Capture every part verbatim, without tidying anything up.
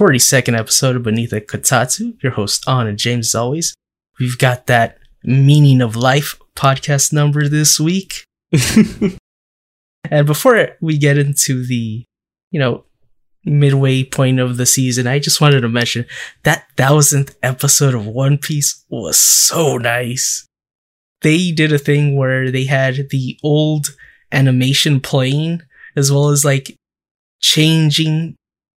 forty-second episode of Beneath the Kotatsu. Your host, On and James, as always. We've got that Meaning of Life podcast number this week. And before we get into the, you know, midway point of the season, I just wanted to mention that thousandth episode of One Piece was so nice. They did a thing where they had the old animation playing as well as like changing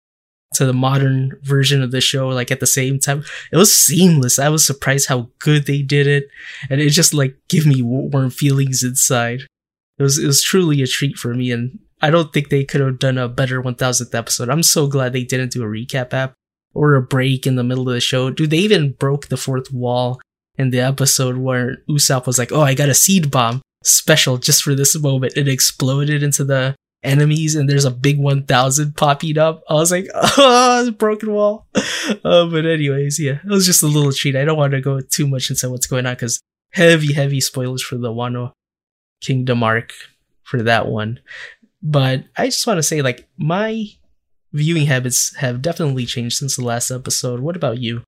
to the modern version of the show like at the same time. It was seamless. I was surprised how good they did it, and it just like gave me warm feelings inside. It was it was truly a treat for me, and I don't think they could have done a better one thousandth episode. I'm so glad they didn't do a recap app or a break in the middle of the show. Dude, they even broke the fourth wall in the episode where Usopp was like, oh, I got a seed bomb special just for this moment. It exploded into the enemies, and there's a big one thousand popping up. I was like, oh, it's a broken wall. Uh, but anyways, yeah, it was just a little treat. I don't want to go too much into what's going on because heavy, heavy spoilers for the Wano Kingdom arc for that one. But I just want to say, like, my viewing habits have definitely changed since the last episode. What about you?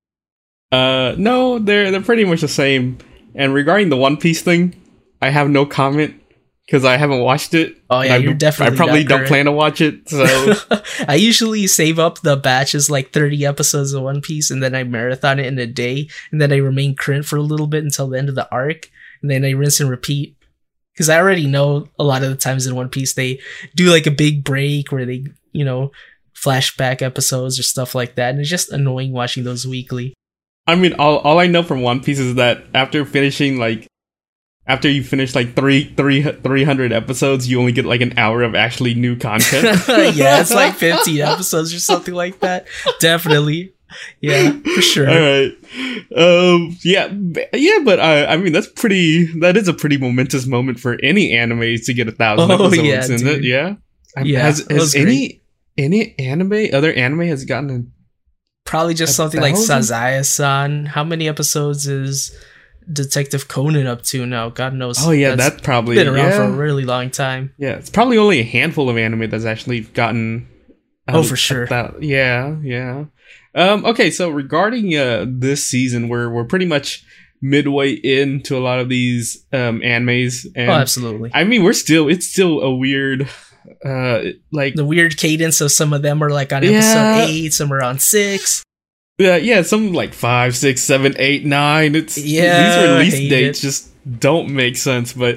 Uh, no, they're they're pretty much the same. And regarding the One Piece thing, I have no comment because I haven't watched it. Oh yeah, you're definitely. I probably don't correct. plan to watch it. So I usually save up the batches, like thirty episodes of One Piece, and then I marathon it in a day, and then I remain current for a little bit until the end of the arc, and then I rinse and repeat. Because I already know a lot of the times in One Piece they do like a big break where they, you know, flashback episodes or stuff like that, and it's just annoying watching those weekly. I mean, all all I know from One Piece is that after finishing like. After you finish like three, three, three hundred episodes, you only get like an hour of actually new content. Yeah, it's like fifteen episodes or something like that. Definitely. Yeah, for sure. All right. Um, yeah, yeah, but I, I mean, that's pretty, that is a pretty momentous moment for any anime to get a thousand oh, episodes, yeah, isn't dude. it? Yeah. Yeah. Has, has any, any anime, other anime has gotten a, Probably just a something like thousand? Sazaya-san. How many episodes is Detective Conan up to now? God knows. Oh yeah, that's that probably been around yeah. for a really long time. Yeah, it's probably only a handful of anime that's actually gotten. Oh, um, for sure. That, yeah, yeah. Um, okay, so regarding uh, this season, we're we're pretty much midway into a lot of these um, animes, and Oh, absolutely. I mean, we're still it's still a weird, uh, like The weird cadence of some of them are like on Yeah. episode eight, some are on six. yeah, yeah, some like five, six, seven, eight, nine. It's Yeah, these I release hate dates it. just don't make sense, but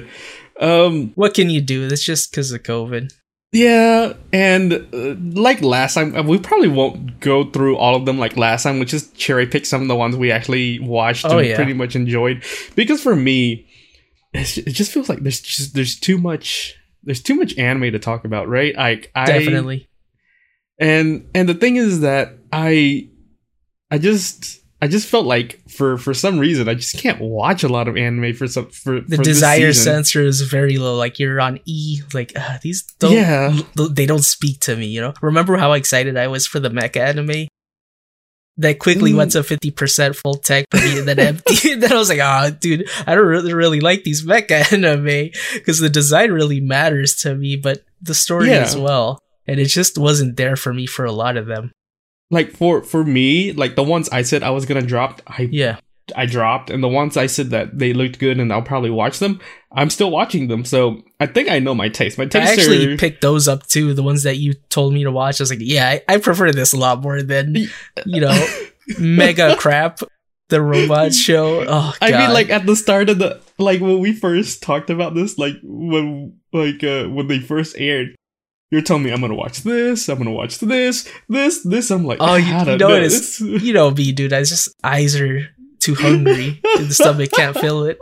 um. What can you do? It's just because of COVID. Yeah, and uh, like last time, uh, we probably won't go through all of them like last time. We'll just cherry pick some of the ones we actually watched Oh, and yeah. pretty much enjoyed. Because for me, it's, it just feels like there's just there's too much there's too much anime to talk about, right? Like I Definitely. and and the thing is that I I just I just felt like for for some reason I just can't watch a lot of anime for some for The for this desire season. sensor is very low. Like you're on E. Like uh, these don't. Yeah. They don't speak to me. You know. Remember how excited I was for the mecha anime? That quickly Mm. went to fifty percent full tech for me, and then empty. And then I was like, "Ah, oh, dude, I don't really, really like these mecha anime because the design really matters to me, but the story Yeah. as well." And it just wasn't there for me for a lot of them. Like for for me, like the ones I said I was gonna drop, I Yeah. I dropped, and the ones I said that they looked good and I'll probably watch them, I'm still watching them. So I think I know my taste. My I taste actually are, picked those up too. The ones that you told me to watch. I was like, yeah, I, I prefer this a lot more than, you know, mega crap, the robot show. Oh, God. I mean, like at the start of the like when we first talked about this, like when like uh, when they first aired. You're telling me I'm gonna watch this, I'm gonna watch this, this, this. I'm like, oh, you, I you don't know, know. it is, It's- you know me, dude. I just eyes are too hungry. The stomach can't fill it.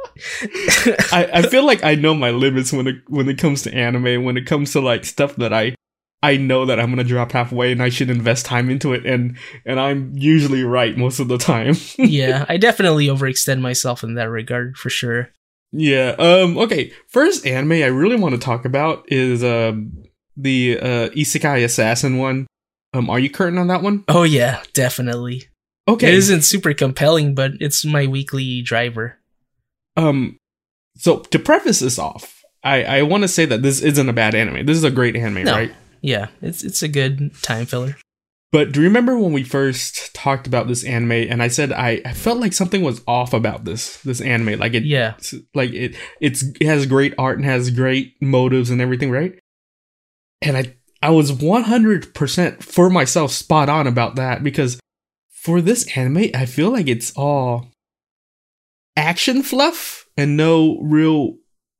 I, I feel like I know my limits when it when it comes to anime, when it comes to like stuff that I I know that I'm gonna drop halfway and I should invest time into it, and and I'm usually right most of the time. Yeah, I definitely overextend myself in that regard for sure. Yeah. Um. Okay. First anime I really want to talk about is um the uh Isekai Assassin one. Um. Are you current on that one? Oh yeah, definitely. Okay. It isn't super compelling, but it's my weekly driver. Um. So to preface this off, I I want to say that this isn't a bad anime. This is a great anime, No. right? Yeah, it's it's a good time filler. But do you remember when we first talked about this anime and I said I, I felt like something was off about this this anime? Like it Yeah. like it it's it has great art and has great motives and everything, right? And I I was one hundred percent for myself spot on about that, because for this anime, I feel like it's all action fluff and no real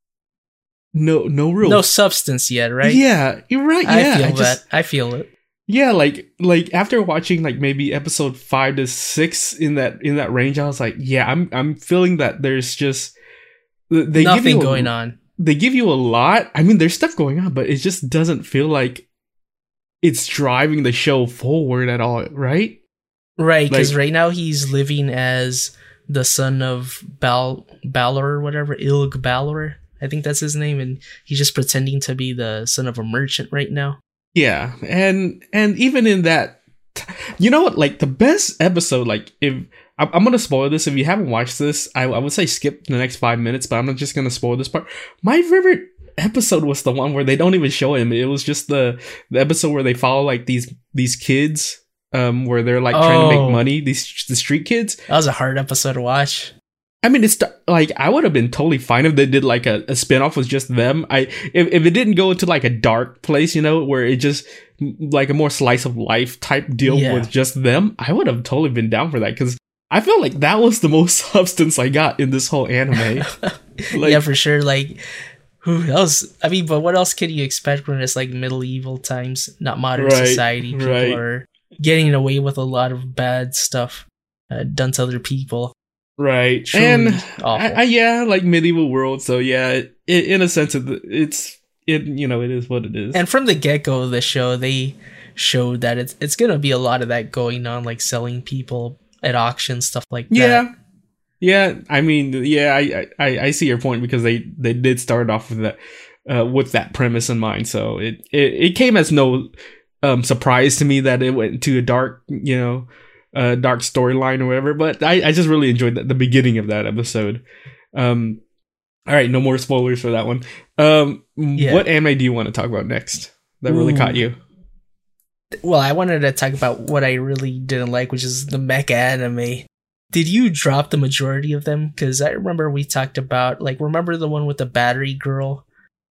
no no real No substance yet, right? Yeah, you're right. Yeah, I feel I that. just, I feel it. Yeah, like like after watching like maybe episode five to six in that in that range, I was like, yeah, I'm I'm feeling that there's just they Nothing give you a, going on. They give you a lot. I mean, there's stuff going on, but it just doesn't feel like it's driving the show forward at all, right? Right, because Like- right now he's living as the son of Bal Balor or whatever, Ilg Balor. I think that's his name, and he's just pretending to be the son of a merchant right now. Yeah, and and even in that, you know what? Like the best episode, like if I'm, I'm gonna spoil this, if you haven't watched this, I, I would say skip the next five minutes. But I'm not just gonna spoil this part. My favorite episode was the one where they don't even show him. It was just the the episode where they follow like these these kids, um, where they're like trying to Oh. make money. These the street kids. That was a hard episode to watch. I mean, it's like I would have been totally fine if they did like a, a spinoff with just them. I if, if it didn't go into like a dark place, you know, where it just like a more slice of life type deal Yeah. with just them, I would have totally been down for that, because I feel like that was the most substance I got in this whole anime. Like, Yeah, for sure. Like, who else? I mean, but what else can you expect when it's like medieval times, not modern Right, society? People right. are getting away with a lot of bad stuff uh, done to other people. right, Truly and awful. I, I, yeah, like medieval world. So yeah, it, in a sense, it, it's it you know it is what it is. And from the get go of the show, they showed that it's it's gonna be a lot of that going on, like selling people at auctions, stuff like that. Yeah, yeah. I mean, yeah, I, I, I see your point, because they, they did start off with that uh, with that premise in mind. So it, it, it came as no um, surprise to me that it went to a dark, you know, uh, dark storyline or whatever. But I, I just really enjoyed that, the beginning of that episode. Um, all right, no more spoilers for that one. Um, Yeah. What anime do you want to talk about next that really Ooh. caught you? Well, I wanted to talk about what I really didn't like, which is the mecha anime. Did you drop the majority of them? Because I remember we talked about, like, remember the one with the battery girl?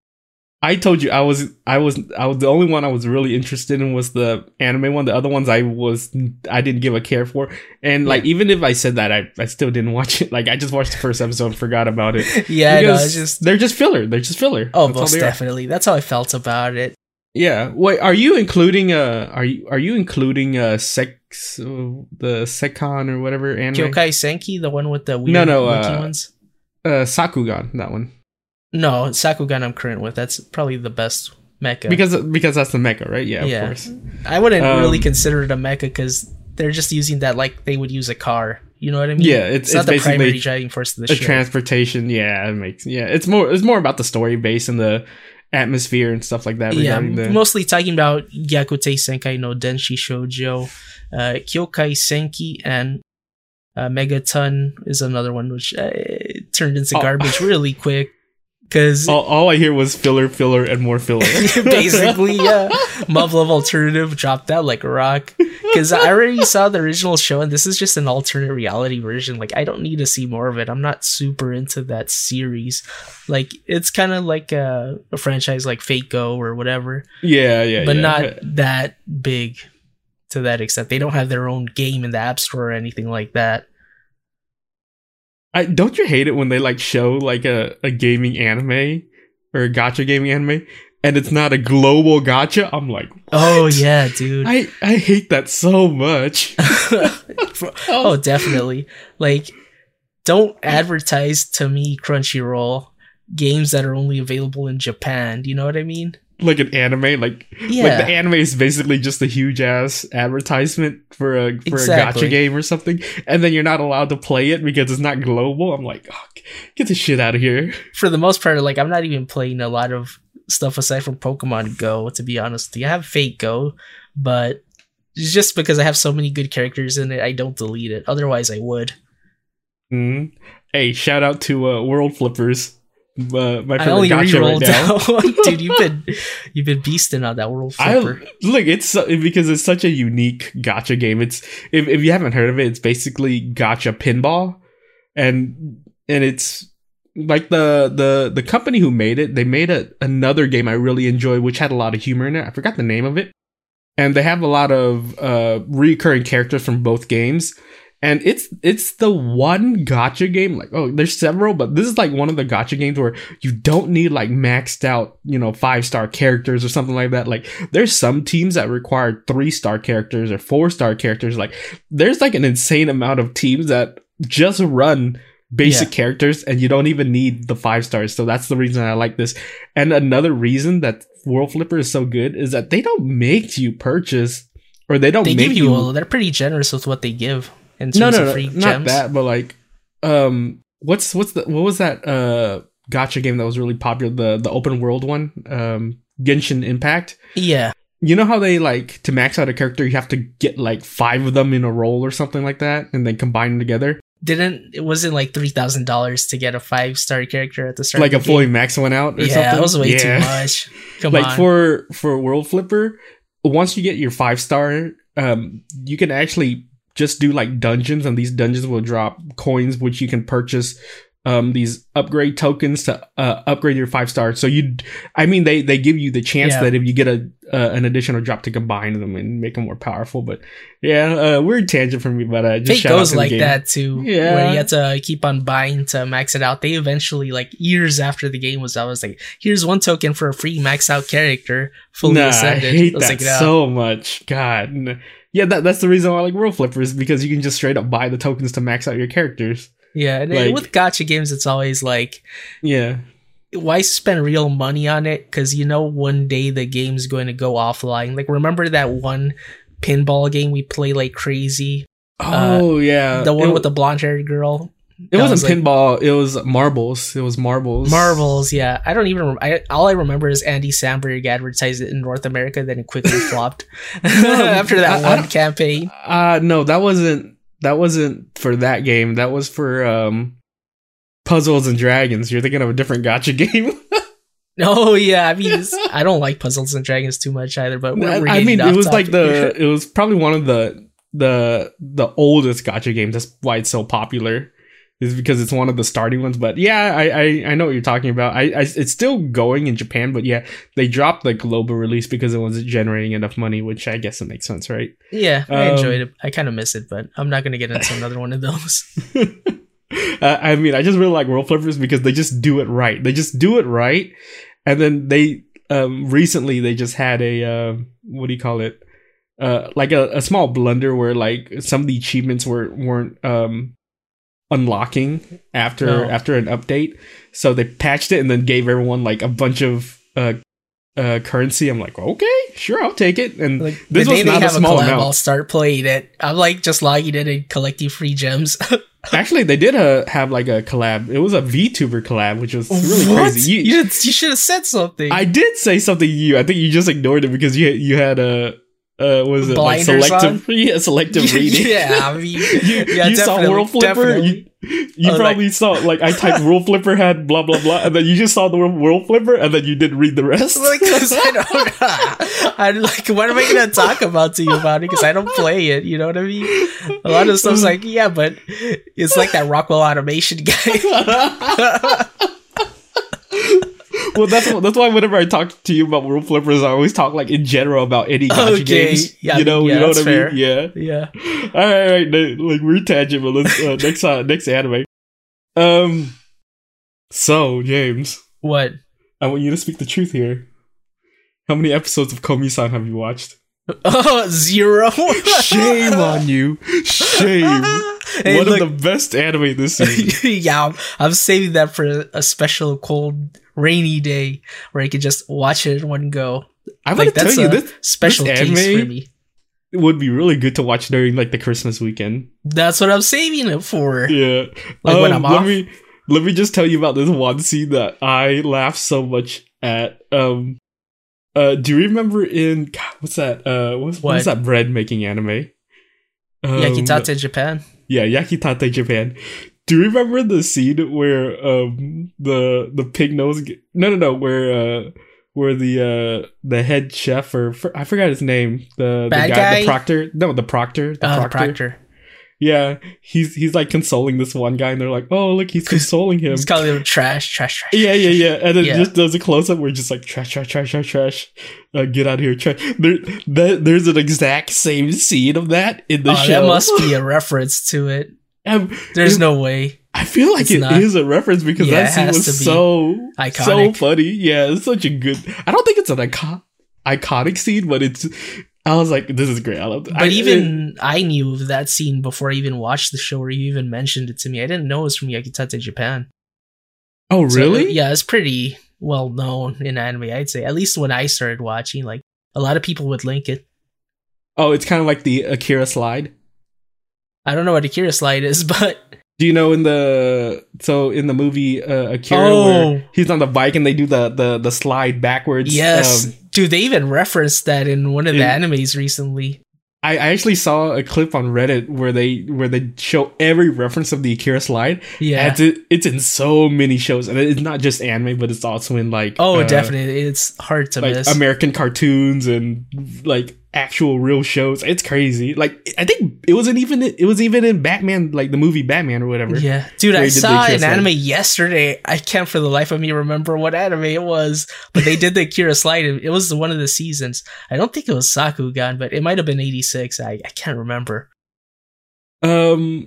I told you I was I was I was the only one I was really interested in was the anime one. The other ones I was I didn't give a care for. And like, Yeah. even if I said that, I, I still didn't watch it. Like, I just watched the first episode and forgot about it. Yeah, I know. Because It's just they're just filler. They're just filler. oh, That's all most they are. definitely. That's how I felt about it. Yeah. Wait, are you including uh are you are you including uh sex uh, the Sekon or whatever anime? Kyokai Senki, the one with the weird No, no, monkey uh, ones. Uh Sakugan, that one. No, Sakugan I'm current with. That's probably the best mecha. Because because that's the mecha, right? Yeah, Yeah. of course. I wouldn't Um, really consider it a mecha because they're just using that like they would use a car. You know what I mean? Yeah, it's, it's, not it's the basically primary driving force of the a show. transportation. Yeah, it makes yeah. It's more it's more about the story base and the atmosphere and stuff like that. Yeah, Regarding the mostly talking about Gyakute Senkai no Denshi Shoujo, uh, Kyokai Senki, and uh, Megaton is another one which uh, turned into Oh. garbage really quick. Because all, all I hear was filler, filler, and more filler. basically, yeah, Mob Love Alternative dropped out like a rock. Because I already saw the original show, and this is just an alternate reality version. Like, I don't need to see more of it. I'm not super into that series. Like, it's kind of like a, a franchise like Fate Go or whatever, yeah, yeah, but yeah. not that big to that extent. They don't have their own game in the App Store or anything like that. I don't you hate it when they like show like a, a gaming anime or a gacha gaming anime and it's not a global gacha? I'm like, what? Oh, yeah, dude. I, I hate that so much. Oh, definitely. Like, don't advertise to me, Crunchyroll, games that are only available in Japan. Do you know what I mean? Like an anime, like Yeah. like the anime is basically just a huge ass advertisement for a for Exactly. a gacha game or something, and then you're not allowed to play it because it's not global. I'm like, oh, get the shit out of here. For the most part, like, I'm not even playing a lot of stuff aside from Pokemon Go, to be honest with you. I have Fate Go, but it's just because I have so many good characters in it, I don't delete it. Otherwise, I would. Mm. Hey, shout out to uh, World Flippers. uh, my I favorite only gacha right re-rolled now. that one. Dude, you've been you've been beasting on that World I Flipper. look, it's so- because it's such a unique gacha game. It's if, if you haven't heard of it, it's basically gacha pinball, and and it's like the the the company who made it. They made a, another game I really enjoy, which had a lot of humor in it. I forgot the name of it, and they have a lot of uh, recurring characters from both games. And it's it's the one gacha game, like, oh, there's several, but this is like one of the gacha games where you don't need like maxed out, you know, five star characters or something like that. Like, there's some teams that require three star characters or four star characters. Like, there's like an insane amount of teams that just run basic yeah. characters, and you don't even need the five stars. So that's the reason I like this. And another reason that World Flipper is so good is that they don't make you purchase, or they don't they make give you. you well, they're pretty generous with what they give. In terms no, no, of no, free not gems. that, but like, um, what's what's the what was that uh gacha game that was really popular? The the open world one, um, Genshin Impact. Yeah, you know how they like to max out a character, you have to get like five of them in a roll or something like that, and then combine them together. Didn't it wasn't like three thousand dollars to get a five star character at the start? Like of a the fully game? max one out. Or yeah, something? that was way yeah. too much. Come like on. for for World Flipper, once you get your five star, um, you can actually just do like dungeons, and these dungeons will drop coins which you can purchase um these upgrade tokens to uh, upgrade your five stars. So you I mean they they give you the chance yeah. that if you get a uh, an additional drop to combine them and make them more powerful. But yeah, uh weird tangent from me, but uh just Fate goes like game. that too. Yeah, where you have to keep on buying to max it out. They eventually, like years after the game was out, was like, here's one token for a free max out character fully nah, ascended. I hate I was that like, no. so much. God. Yeah, that, that's the reason why I like World Flipper, is because you can just straight up buy the tokens to max out your characters. Yeah, and like, with gacha games, it's always like, yeah, why spend real money on it? Because you know one day the game's going to go offline. Like, remember that one pinball game we play like crazy? Oh, uh, yeah. The one it, with the blonde-haired girl? It wasn't was like, pinball. It was marbles. It was marbles. Marbles, yeah. I don't even. Rem- I, all I remember is Andy Samberg advertised it in North America, then it quickly flopped after that I, one I campaign. Uh no, that wasn't. That wasn't for that game. That was for um, Puzzles and Dragons. You're thinking of a different gacha game. Oh yeah, I mean, it's, I don't like Puzzles and Dragons too much either. But we're, we're I mean, it was like the. Here. It was probably one of the the the oldest gacha games. That's why it's so popular. Is because it's one of the starting ones. But yeah, I, I I know what you're talking about. I, I it's still going in Japan, but yeah, they dropped the global release because it wasn't generating enough money, which I guess it makes sense, right? Yeah, I um, enjoyed it. I kind of miss it, but I'm not gonna get into another one of those. uh, I mean, I just really like World Flippers because they just do it right. They just do it right, and then they um recently they just had a uh, what do you call it? Uh, like a, a small blunder where like some of the achievements were weren't um. unlocking after no. after an update, so they patched it and then gave everyone like a bunch of uh uh currency. I'm like, okay, sure, I'll take it. And like, this was not a small collab, amount. I'll start playing it. I'm like just logging in and collecting free gems. Actually, they did uh, have like a collab. It was a VTuber collab, which was really what? crazy. You, you, you should have said something. I did say something to you. I think you just ignored it because you you had a uh, was it like Blinders selective? on? Yeah, selective reading. Yeah, I mean, you, yeah, you saw World Flipper. You, you Oh, probably like- saw like I typed World Flipper had blah blah blah, and then you just saw the word World Flipper, and then you didn't read the rest. Like, 'cause I don't, I like, what am I gonna talk about to you about it? Because I don't play it. You know what I mean? A lot of stuff's like, yeah, but it's like that Rockwell Automation guy. Well, that's that's why whenever I talk to you about World Flippers, I always talk like in general about any gacha Okay. games. Yeah, you know, yeah, you know what I that's mean? fair. Yeah. Yeah. All right, all right. no, Like we're tangent, but let's uh, next uh, next anime. Um. So James, What? I want you to speak the truth here. How many episodes of Komi-san have you watched? Oh, zero. Shame on you. Shame. Hey, One look, of the best anime this season. yeah, I'm, I'm saving that for a special cold, rainy day where I can just watch it in one go. I'm Like, gonna that's tell you a this special this case anime for me. would be really good to watch during like the Christmas weekend. That's what I'm saving it for. Yeah. Like when Um, I'm let off. me let me just tell you about this one scene that I laughed so much at. Um uh do you remember in God, what's that? Uh what's What? what's that bread making anime? Um, Yakitate Japan. Yeah, Yakitate Japan. Do you remember the scene where um the the pig nose? Get, no, no, no. Where uh where the uh the head chef or I forgot his name. The Bad the guy, guy? the proctor. No, the proctor. The Uh, proctor. the proctor. Yeah, he's he's like consoling this one guy, and they're like, "Oh, look, he's consoling him." He's calling him trash, trash, trash. Yeah, yeah, yeah. And then Yeah. just does a close up where just like trash, trash, trash, trash, trash. Uh, get out of here, trash. There, that, there's an exact same scene of that in the Oh, show. that must be a reference to it. And There's it- no way. I feel like It's it not. is a reference because Yeah, that it scene has was to be so so iconic. funny. Yeah, it's such a good. I don't think it's an icon, iconic scene, but it's. I was like, this is great. I love it. But I, even I knew of that scene before I even watched the show, or you even mentioned it to me. I didn't know it was from Yakitate Japan. oh So, really? yeah, it's pretty well known in anime, I'd say. At least when I started watching, like a lot of people would link it. Oh, it's kind of like the Akira slide. I don't know what Akira slide is, but Do you know in the so in the movie uh, Akira Oh. where he's on the bike and they do the the, the slide backwards? yes, um, dude, they even referenced that in one of the in- animes recently. I, I actually saw a clip on Reddit where they where they show every reference of the Akira slide. Yeah. And it's, it's in so many shows, and it's not just anime, but it's also in like Oh, uh, definitely, it's hard to like miss. American cartoons and like actual real shows. It's crazy. Like I think it wasn't even it was even in Batman, like the movie Batman or whatever. Yeah, dude, Where I he did the saw Akira an slide. anime yesterday. I can't for the life of me remember what anime it was, but they did the Akira slide. It was one of the seasons. I don't think it was Sakugan, but it might have been eighty-six. I, I can't remember. Um.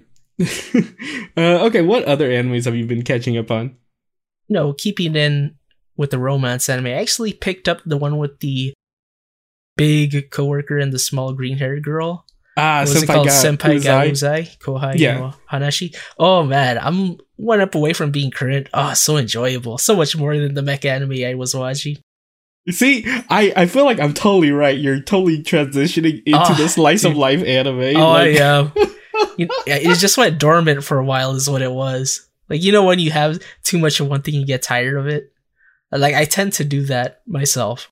uh, okay, what other animes have you been catching up on? No, keeping in with the romance anime, I actually picked up the one with the big coworker and the small green-haired girl. Ah, What was it Senpai called? ga Senpai ga Uzai. Uzai? Kohai Yeah. no Hanashi? Oh man, I'm one up away from being current. Oh, so enjoyable. So much more than the mecha anime I was watching. See, I, I feel like I'm totally right. You're totally transitioning into Oh, the slice of dude. life anime. Oh, like, yeah. You- yeah, it just went dormant for a while is what it was. Like, you know when you have too much of one thing, you get tired of it? Like, I tend to do that myself.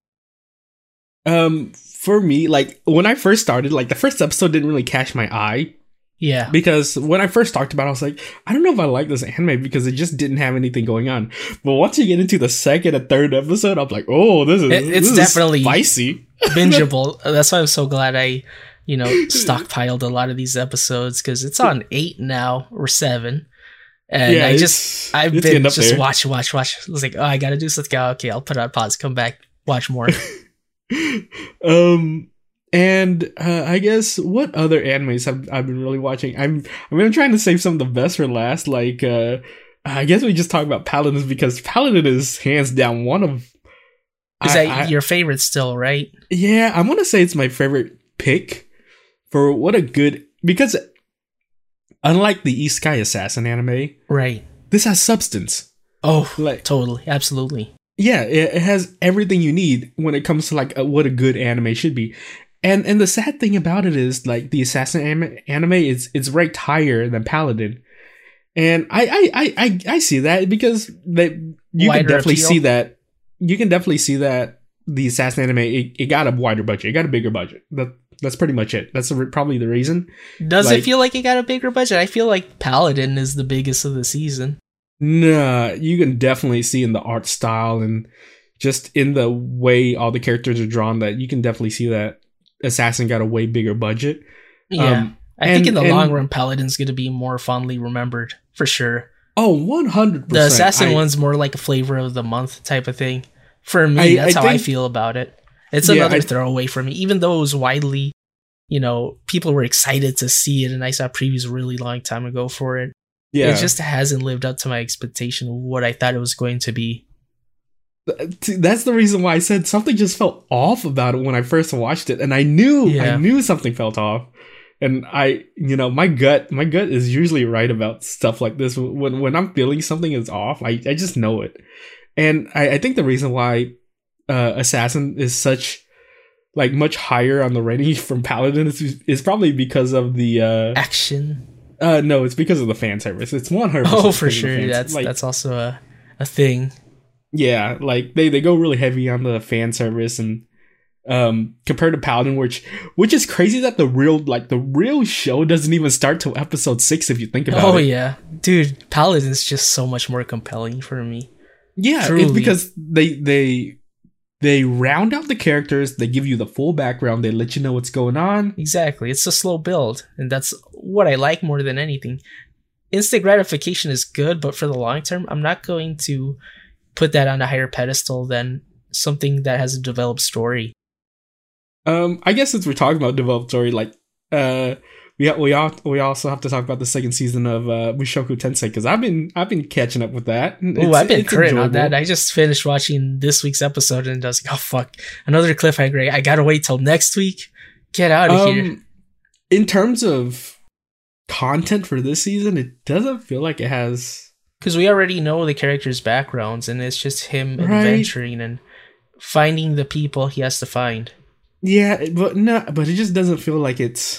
Um, for me, like when I first started, like the first episode didn't really catch my eye Yeah. because when I first talked about it, I was like, I don't know if I like this anime because it just didn't have anything going on. But once you get into the second and third episode, I'm like, oh, this is It- it's this is definitely- spicy. Bingeable. That's why I'm so glad I, you know, stockpiled a lot of these episodes because it's on eight now or seven. And Yeah, I it's- just, I've it's been getting up just there. watch, watch, watch. I was like, oh, I gotta do something. Oh, okay, I'll put it on pause, come back, watch more. um and uh, I guess what other animes have I've been really watching? I'm I mean I'm trying to save some of the best for last. Like uh I guess we just talk about Paladins because Paladin is hands down one of Is I- that I- your favorite still, right? yeah, I want to say it's my favorite pick for what a good because unlike the East Sky Assassin anime, Right. this has substance. Oh, Like totally, absolutely. yeah, it, it has everything you need when it comes to like a, what a good anime should be. And and the sad thing about it is like the Assassin anime, anime is it's ranked higher than Paladin. And I I I I, I see that because that you Wider can definitely appeal? see that you can definitely see that the Assassin anime it, it got a wider budget. It got a bigger budget. That that's pretty much it. That's the, probably the reason. Does Like- it feel like it got a bigger budget? I feel like Paladin is the biggest of the season. Nah, you can definitely see in the art style and just in the way all the characters are drawn that you can definitely see that Assassin got a way bigger budget. Yeah. Um, I think and- in the and- long run, Paladin's going to be more fondly remembered, for sure. Oh, one hundred percent. The Assassin I- one's more like a flavor of the month type of thing. For me, I- that's I how I think- feel about it. It's Yeah, another I- throwaway for me, even though it was widely, you know, people were excited to see it, and I saw previews a really long time ago for it. Yeah. It just hasn't lived up to my expectation of what I thought it was going to be. Th- That's the reason why I said something just felt off about it when I first watched it. And I knew, Yeah. I knew something felt off. And I, you know, my gut, my gut is usually right about stuff like this. When, when I'm feeling something is off, I, I just know it. And I, I think the reason why, uh, Assassin is such, like much higher on the rating from Paladin is, is probably because of the, uh, Action. uh, no, it's because of the fan service. It's one hundred percent Oh, for because of the sure. fans- That's like, that's also a, a thing. yeah, like they, they go really heavy on the fan service and um, compared to Paladin, which which is crazy that the real like the real show doesn't even start till episode six if you think about oh, it. Oh yeah, dude, Paladin's just so much more compelling for me. Yeah, Truly. It's because they they they round out the characters, they give you the full background, they let you know what's going on. Exactly, it's a slow build, and that's what I like more than anything. Instant gratification is good, but for the long term, I'm not going to put that on a higher pedestal than something that has a developed story. Um, I guess since we're talking about developed story, like, uh, we we all we also have to talk about the second season of uh, Mushoku Tensei because I've been I've been catching up with that. Oh, I've been current on that. I just finished watching this week's episode and I was like, oh fuck, another cliffhanger. I gotta wait till next week. Get out of um, here. In terms of content for this season, it doesn't feel like it has, because we already know the characters' backgrounds and it's just him right. adventuring and finding the people he has to find. Yeah, but no, but it just doesn't feel like it's.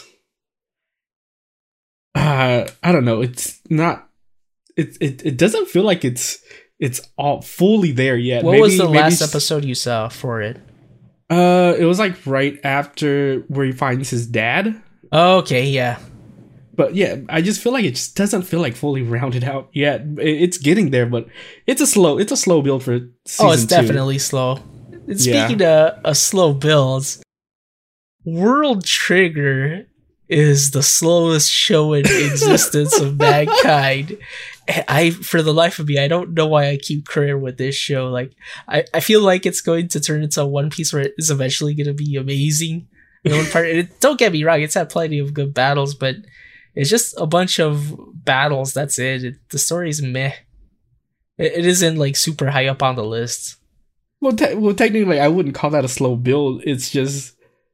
Uh, I don't know. It's not. It it it doesn't feel like it's it's all fully there yet. What maybe, was the last episode you saw for it? Uh, it was like right after where he finds his dad. Oh, okay, yeah. But yeah, I just feel like it just doesn't feel like fully rounded out yet. It's getting there, but it's a slow. It's a slow build for season Oh, it's two. Definitely slow. Speaking yeah. of a slow builds, World Trigger is the slowest show in existence of mankind. I, for the life of me, I don't know why I keep current with this show. Like, I, I feel like it's going to turn into One Piece where it's eventually going to be amazing. You know, part, it, don't get me wrong, it's had plenty of good battles, but it's just a bunch of battles. That's it. it the story's meh. It, it isn't like super high up on the list. Well, te- well, technically, I wouldn't call that a slow build. It's just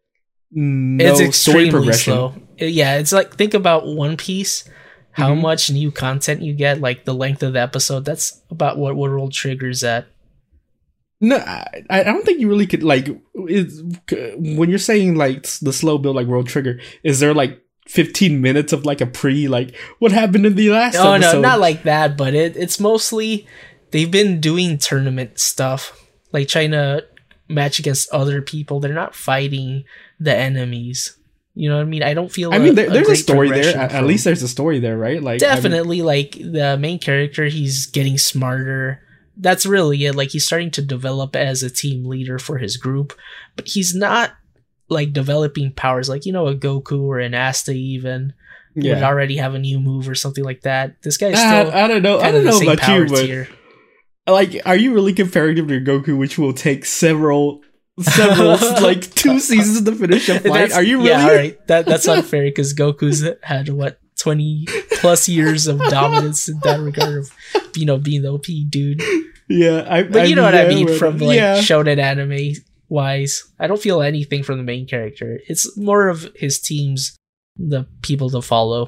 no it's extremely story progression. Slow. Yeah, it's like, think about One Piece, how mm-hmm. much new content you get, like the length of the episode. That's about what World Trigger's at. No, I, I don't think you really could, like, is, when you're saying, like, the slow build, like World Trigger, is there, like, fifteen minutes of, like, a pre, like, what happened in the last oh, episode? No, not like that, but it it's mostly, they've been doing tournament stuff, like trying to match against other people. They're not fighting the enemies. You know what I mean? I don't feel. I mean, there, there's a, a story there. At, at least there's a story there, right? Like, definitely, I mean, like the main character, he's getting smarter. That's really it. Like, he's starting to develop as a team leader for his group, but he's not like developing powers like, you know, a Goku or an Asta even yeah. would already have a new move or something like that. This guy's still. I, I don't know. I don't know about you, but tier. Like, are you really comparing him to Goku, which will take several? several like two seasons to finish a fight? That's, are you really? Yeah, all right. That that's unfair because Goku's had what twenty plus years of dominance in that regard of, you know, being the O P dude. Yeah, I, but I you know mean, what I yeah, mean from like yeah. shonen anime wise. I don't feel anything from the main character. It's more of his teams, the people to follow.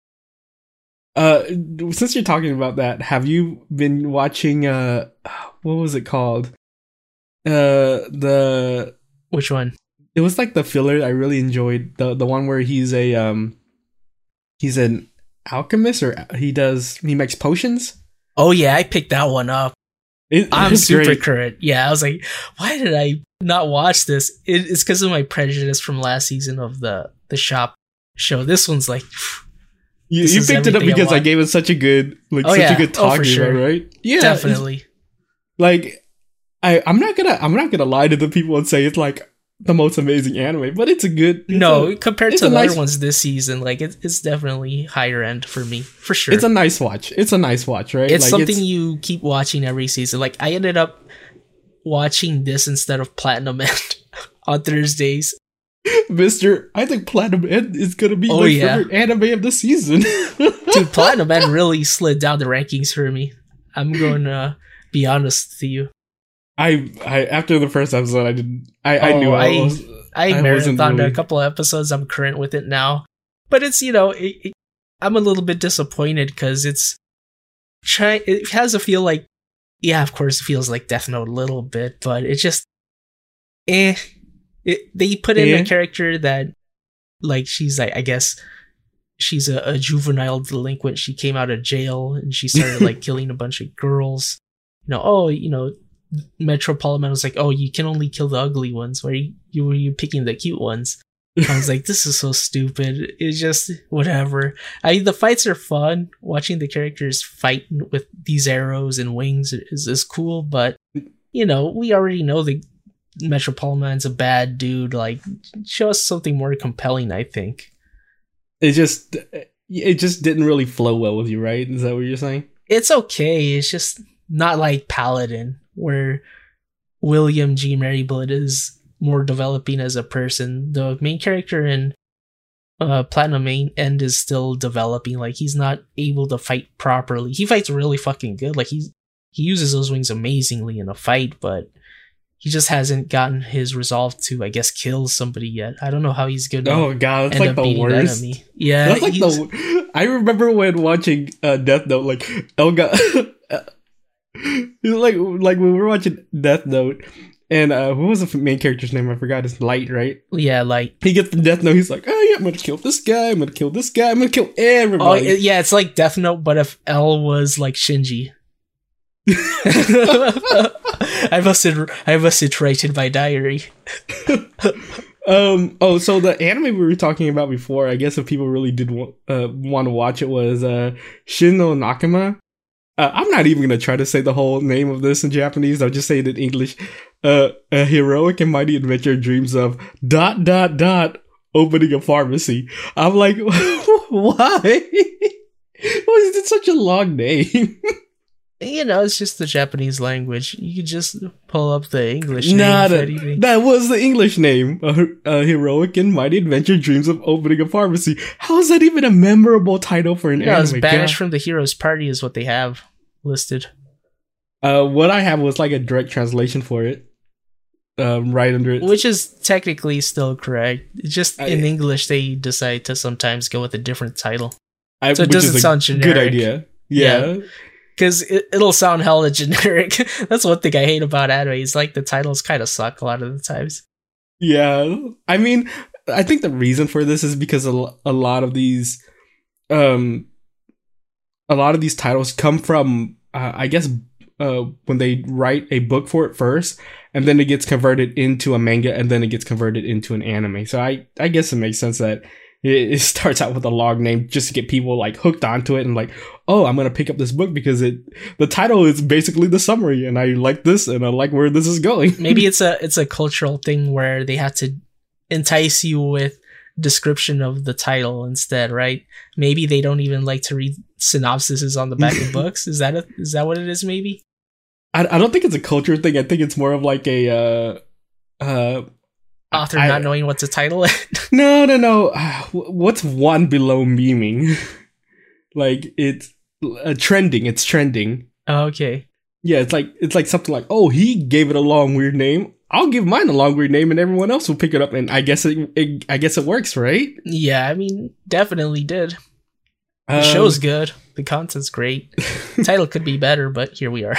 Uh, since you're talking about that, have you been watching? Uh, what was it called? Uh, the which one? It was like the filler I really enjoyed. The the one where he's a um, he's an alchemist or he does he makes potions. Oh yeah, I picked that one up. It, I'm super great. current. Yeah, I was like, why did I not watch this? It, it's because of my prejudice from last season of the the shop show. This one's like. You, you picked it up because I, I gave it such a good like oh, such yeah. a good talk, oh, sure. right? Yeah, definitely. Like. I, I'm not gonna I'm not gonna lie to the people and say it's like the most amazing anime, but it's a good it's no a, compared to the nice, other ones this season. Like it's it's definitely higher end for me for sure. It's a nice watch. It's a nice watch, right? It's like, something it's, you keep watching every season. Like I ended up watching this instead of Platinum End on Thursdays. Mister, I think Platinum End is gonna be oh, my yeah. favorite anime of the season. Dude, Platinum End really slid down the rankings for me. I'm going to be honest to you. I, I after the first episode, I didn't. I, I oh, knew I I was. I, I marathoned really... a couple of episodes. I'm current with it now, but it's you know, it, it, I'm a little bit disappointed because it's try. It has a feel like, yeah, of course, it feels like Death Note a little bit, but it's just, eh. It, they put in eh. a character that, like, she's like, I guess, she's a, a juvenile delinquent. She came out of jail and she started like killing a bunch of girls. You know, oh, you know. Metro Poleman was like, "Oh, you can only kill the ugly ones. Why are you you were you picking the cute ones?" I was like, "This is so stupid." It's just whatever. I the fights are fun. Watching the characters fight with these arrows and wings is is cool, but you know, we already know the Metro Poleman's a bad dude. Like, show us something more compelling. I think it just it just didn't really flow well with you, right? Is that what you're saying? It's okay. It's just not like Paladin, where William G. Maryblood is more developing as a person. The main character in uh, Platinum Main End is still developing. Like, he's not able to fight properly. He fights really fucking good. Like, he's he uses those wings amazingly in a fight, but he just hasn't gotten his resolve to, I guess, kill somebody yet. I don't know how he's gonna. Oh god, that's like the worst. The enemy. Yeah, that's like the. I remember when watching uh, Death Note, like Elga, like like when we were watching Death Note, and uh, what was the main character's name? I forgot. It's Light, right? Yeah, Light. He gets the Death Note. He's like, oh yeah, I'm gonna kill this guy. I'm gonna kill this guy. I'm gonna kill everybody. Oh yeah, it's like Death Note, but if L was like Shinji. I must have I must have written my diary. um. Oh, so the anime we were talking about before, I guess if people really did want uh, want to watch it, was uh, Shin no Nakama. Uh, I'm not even gonna try to say the whole name of this in Japanese. I'll just say it in English. Uh, a heroic and mighty adventure dreams of dot dot dot opening a pharmacy. I'm like, why? Why is it such a long name? You know, it's just the Japanese language. You could just pull up the English name. Nah, that, that was the English name. A, a heroic and mighty adventure dreams of opening a pharmacy. How is that even a memorable title for an no, anime? It's banished from the hero's party is what they have listed. Uh, what I have was like a direct translation for it. Um, right under it. Which is technically still correct. It's just I, in English, they decide to sometimes go with a different title. I, so it doesn't sound generic. Good idea. Yeah. yeah. Because it, it'll sound hella generic. That's one thing I hate about anime. Is like the titles kind of suck a lot of the times. Yeah, I mean, I think the reason for this is because a, a lot of these, um, a lot of these titles come from, uh, I guess, uh, when they write a book for it first, and then it gets converted into a manga, and then it gets converted into an anime. So I, I guess it makes sense that it starts out with a long name just to get people like hooked onto it and like, oh, I'm gonna pick up this book because it the title is basically the summary and I like this and I like where this is going. Maybe it's a it's a cultural thing where they have to entice you with description of the title instead, right? Maybe they don't even like to read synopsises on the back of books. Is that a, is that what it is? Maybe. I I don't think it's a culture thing. I think it's more of like a uh uh. author I, not knowing what to title it. No, no, no. What's one below memeing? Like it's uh, trending. It's trending. Oh, okay. Yeah, it's like it's like something like, oh, he gave it a long weird name. I'll give mine a long weird name, and everyone else will pick it up. And I guess it, it I guess it works, right? Yeah, I mean, definitely did. The um, show's good. The content's great. The title could be better, but here we are.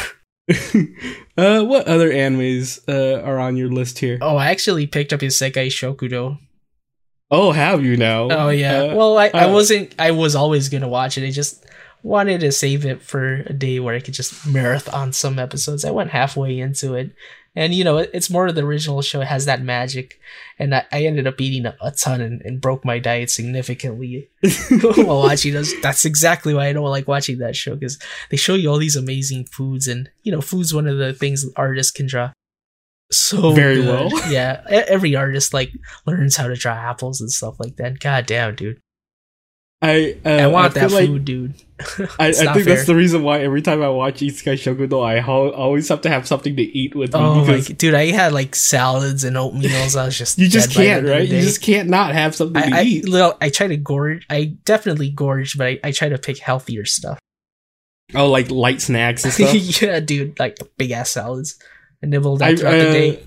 uh, what other animes uh, are on your list here? Oh, I actually picked up Isekai Shokudo. Oh, have you now? Oh, yeah. Uh, well, I, I uh, wasn't... I was always going to watch it. I just wanted to save it for a day where I could just marathon some episodes. I went halfway into it. And, you know, it's more of the original show. It has that magic. And I, I ended up eating a, a ton and, and broke my diet significantly while watching those. That's exactly why I don't like watching that show, because they show you all these amazing foods. And, you know, food's one of the things artists can draw so very good. well. Yeah. Every artist, like, learns how to draw apples and stuff like that. God damn, dude. I uh, I want I that like, food, dude. I, I think fair. That's the reason why every time I watch Isekai Shokudo, I ho- always have to have something to eat with me. Oh my, dude, I had like salads and oatmeals. I was just you just can't, right? You just can't not have something I, to I, eat. Little, I try to gorge. I definitely gorge, but I, I try to pick healthier stuff. Oh, like light snacks and stuff. Yeah, dude, like big ass salads. I nibbled that throughout I, uh, the day.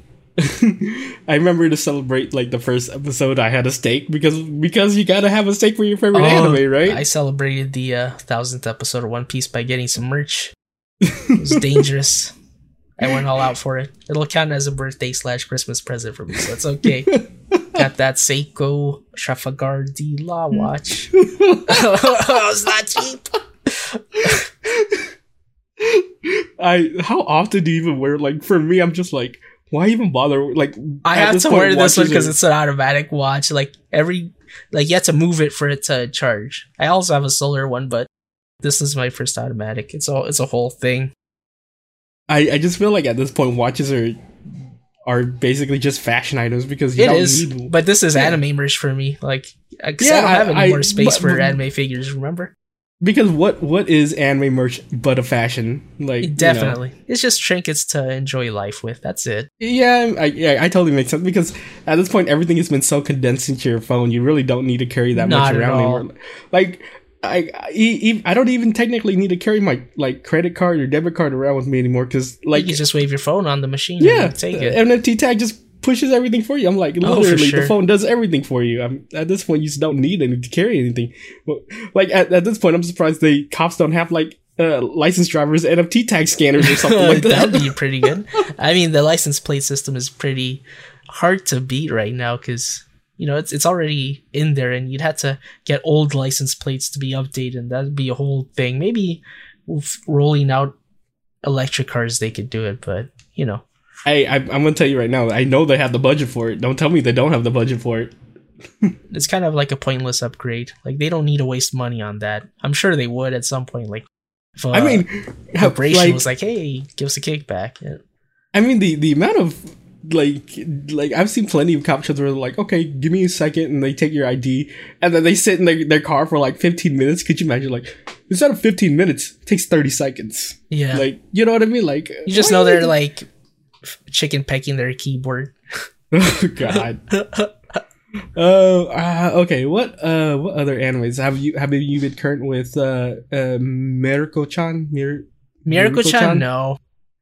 I remember to celebrate like the first episode I had a steak because because you gotta have a steak for your favorite oh, anime, right? I celebrated the uh, thousandth episode of One Piece by getting some merch. It was dangerous. I went all out for it. It'll count as a birthday slash Christmas present for me, so it's okay. Got that Seiko Trafalgar D Law watch. It's not cheap. I how often do you even wear? Like for me, I'm just like, why even bother? Like I have to wear this one because it's an automatic watch. Like every like you have to move it for it to charge. I also have a solar one, but this is my first automatic. It's all it's a whole thing. I, I just feel like at this point watches are are basically just fashion items because you it don't is, need. But this is yeah. anime merch for me. Like, because Yeah, I don't have any I- more I- space but- for but- anime figures. Remember? Because what what is anime merch but a fashion? Like you know. Definitely, it's just trinkets to enjoy life with. That's it. Yeah, I, yeah, I totally make sense because at this point everything has been so condensed into your phone. You really don't need to carry that Not much at around all. anymore. Like, I, I, e- I don't even technically need to carry my like credit card or debit card around with me anymore because Like like you just wave your phone on the machine. yeah, and take it. N F T tag just pushes everything for you. I'm like Oh, for literally sure. the phone does everything for you. I'm at this point you just don't need any to carry anything. Well, like at, at this point I'm surprised the cops don't have like uh, licensed drivers N F T tag scanners or something like that. That'd be pretty good. I mean, the license plate system is pretty hard to beat right now because you know it's it's already in there, and you'd have to get old license plates to be updated. And that'd be a whole thing. Maybe with rolling out electric cars, they could do it, but you know. Hey, I, I'm gonna tell you right now. I know they have the budget for it. Don't tell me they don't have the budget for it. It's kind of like a pointless upgrade. Like they don't need to waste money on that. I'm sure they would at some point. Like, if uh, I mean, how- corporation like, was like, "Hey, give us a kickback." Yeah. I mean the the amount of like like I've seen plenty of cop shows where they're like, okay, give me a second, and they take your I D, and then they sit in their, their car for like fifteen minutes. Could you imagine? Like instead of fifteen minutes, it takes thirty seconds. Yeah, Like you know what I mean? Like you just why know are they're they- like f- chicken pecking their keyboard. Oh god. Uh, uh, okay. What uh what other animes have you have you been current with? Uh, uh Miracle-chan, Mir- Miracle-chan, no.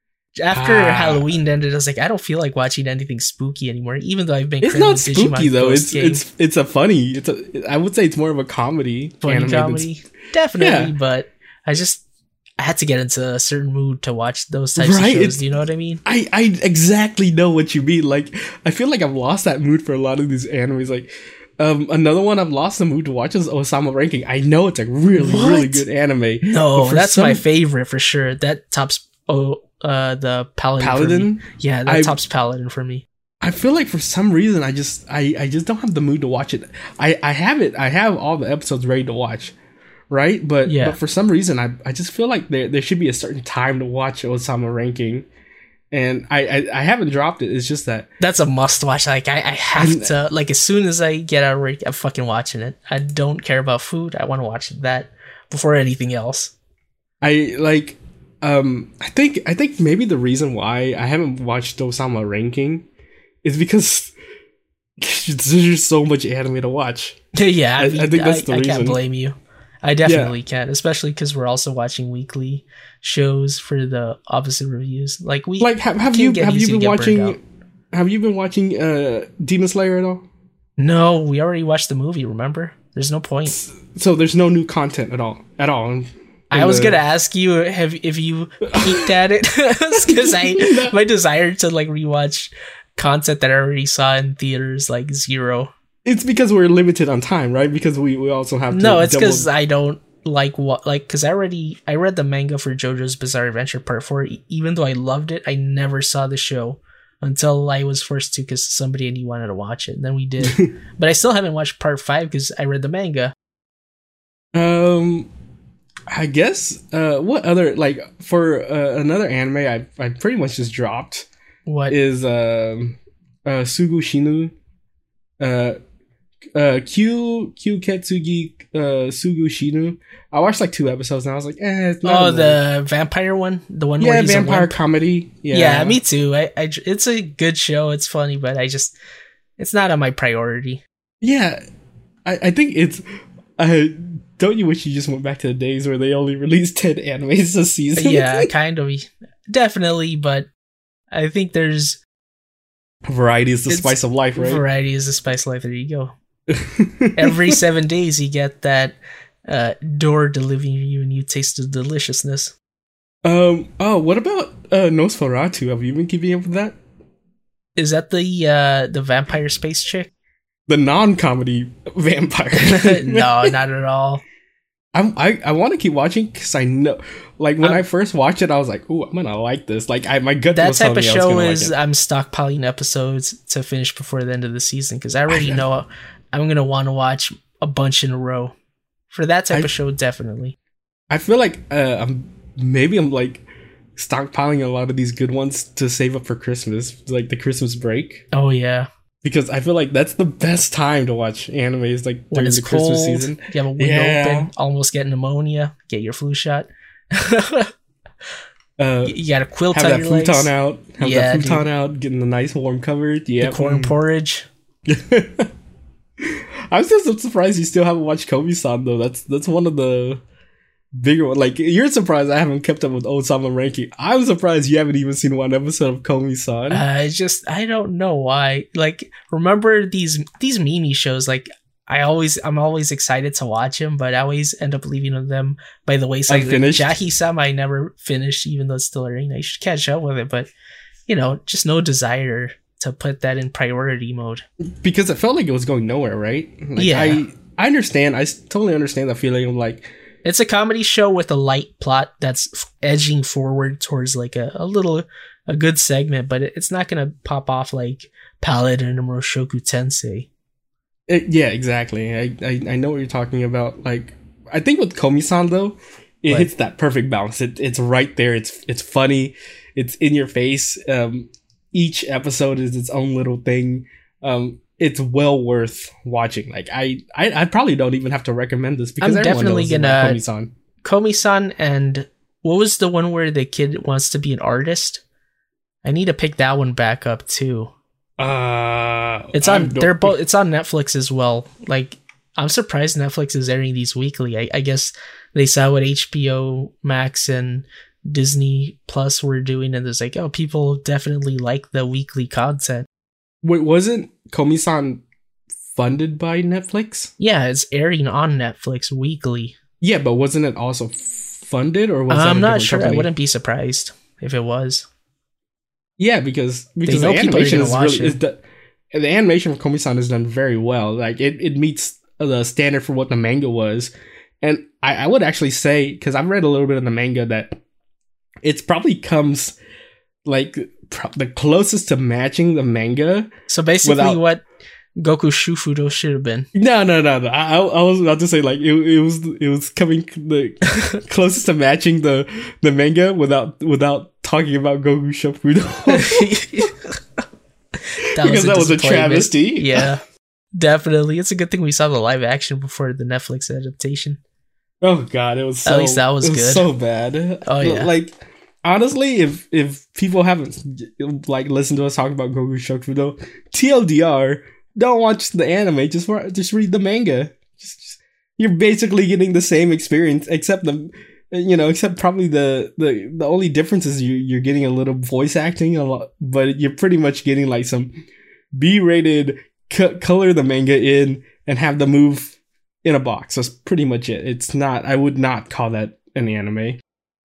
After Ah. Halloween ended, I was like, I don't feel like watching anything spooky anymore. Even though I've been It's craving not Digimon spooky though. Ghost It's Game. it's it's a funny. It's a. I would say it's more of a comedy. funny anime that's- comedy, definitely. Yeah. But I just I had to get into a certain mood to watch those types Right, of shows. it's- Do you know what I mean? I I exactly know what you mean. Like I feel like I've lost that mood for a lot of these animes. Like um another one I've lost the mood to watch is Osama Ranking. I know it's a really really What? good anime. No, but for that's some- my favorite for sure. That tops oh uh the Paladin. for me. Paladin. Yeah, that I- tops Paladin for me. I feel like for some reason I just I, I just don't have the mood to watch it. I, I have it. I have all the episodes ready to watch, right? But Yeah. but for some reason I, I just feel like there there should be a certain time to watch Osama Ranking, and I, I, I haven't dropped it. It's just that That's a must watch. Like I, I have And- to like as soon as I get out of work, I'm fucking watching it. I don't care about food. I want to watch that before anything else. I like um I think I think maybe the reason why I haven't watched Osama Ranking is because there's just so much anime to watch. yeah, I, I- I mean, think that's the I, I can't reason. blame you. I definitely can, especially because we're also watching weekly shows for the opposite reviews. Like we Like have, have can you get have you easy to been get burned out. watching have you been watching uh Demon Slayer at all? No, we already watched the movie. Remember? There's no point. So there's no new content at all at all. in- I in was the- gonna ask you have if you peeked at it because I my desire to like rewatch content that I already saw in theaters like zero. It's because we're limited on time, right? Because we, we also have to No, it's double- because I don't like what like because I already I read the manga for JoJo's Bizarre Adventure Part Four. E- Even though I loved it, I never saw the show until I was forced to because somebody I knew wanted to watch it. And then we did, but I still haven't watched Part Five because I read the manga. Um, I guess. Uh, what other like for uh, another anime I I pretty much just dropped What? is um uh Sugu Shinu, uh uh Q Q Ketsugi uh Sugu Shinu. I watched like two episodes and I was like, eh, it's not Oh, enough. the vampire one, the one where yeah he's a vampire wimp? comedy. Yeah, Yeah. me too. I, I, it's a good show. It's funny, but I just, it's not on my priority. Yeah, I, I think it's. Uh, don't you wish you just went back to the days where they only released ten animes a season? Yeah, kind of, definitely. But I think there's variety is the It's- spice of life, right? variety is the spice of life. There you go. Every seven days, you get that uh, door delivering you a new taste of deliciousness. um. Oh, what about uh, Nosferatu? Have you been keeping up with that? Is that the uh, the vampire space chick? The non-comedy vampire. No, not at all. I'm, I I want to keep watching because I know, like when I'm, I first watched it, I was like, "Ooh, I'm gonna like this." Like I my gut that was type telling of me I was show gonna is like it. I'm stockpiling episodes to finish before the end of the season because I already know I'm gonna want to watch a bunch in a row. For that type I, of show, definitely. I feel like uh, I'm maybe I'm like stockpiling a lot of these good ones to save up for Christmas, like the Christmas break. Oh yeah. Because I feel like that's the best time to watch anime is like when during it's the cold, Christmas season. You have a window yeah. open, almost get pneumonia, get your flu shot. uh, you got a quilt have on that your futon legs. out, have yeah, that futon dude. out, getting the nice warm cover. Yeah, the corn mm. porridge. I'm still surprised you still haven't watched Komi-san though. That's that's one of the bigger one. Like you're surprised I haven't kept up with Osama ranking. I'm surprised you haven't even seen one episode of Komi-san. Uh, it's just I don't know why. Like remember these these meme shows? Like I always I'm always excited to watch them, but I always end up leaving them by the wayside. Unfinished. Jahi-sama I never finished, even though it's still airing. I should catch up with it, but you know, just no desire to put that in priority mode because it felt like it was going nowhere, right? Like, yeah, I I understand. I totally understand that feeling of like. It's a comedy show with a light plot that's f- edging forward towards like a, a little, a good segment, but it, it's not going to pop off like Paladin or Mushoku Tensei. It, yeah, exactly. I, I I know what you're talking about. Like, I think with Komi-san though, it What? hits that perfect balance. It, it's right there. It's it's funny. It's in your face. Um, each episode is its own little thing. Um, it's well worth watching. Like I, I, I probably don't even have to recommend this because I'm everyone definitely knows gonna about Komi-san. Komi-san and what was the one where the kid wants to be an artist? I need to pick that one back up too. Uh, It's on. They're both. It's on Netflix as well. Like I'm surprised Netflix is airing these weekly. I, I guess they saw what H B O Max and Disney Plus were doing, and it's like, oh, people definitely like the weekly content. Wait, wasn't Komi-san funded by Netflix? Yeah, it's airing on Netflix weekly. Yeah, but wasn't it also funded, or was that I'm a not different sure. company? I wouldn't be surprised if it was. Yeah, because because know the people are animation gonna is watch really it. is the the animation for Komi-san is done very well. Like it, it meets the standard for what the manga was, and I, I would actually say because I've read a little bit of the manga that it's probably comes like pro- the closest to matching the manga. So basically, Without- what Goku Shufudo should have been. No, no, no, no. I, I was about to say like it, it was it was coming the closest to matching the the manga without without talking about Goku Shufudo. That because that was a disappointment. travesty. Yeah, definitely. It's a good thing we saw the live action before the Netflix adaptation. Oh god, it was so, At least that was it good. so bad. Oh, yeah. Like honestly, if if people haven't like listened to us talk about Goku Shufudo, T L D R, don't watch the anime. Just wa- just read the manga. Just, just you're basically getting the same experience, except the you know, except probably the the the only difference is you you're getting a little voice acting a lot, but you're pretty much getting like some B-rated c- color the manga in and have the move in a box. That's pretty much it. It's not. I would not call that an anime.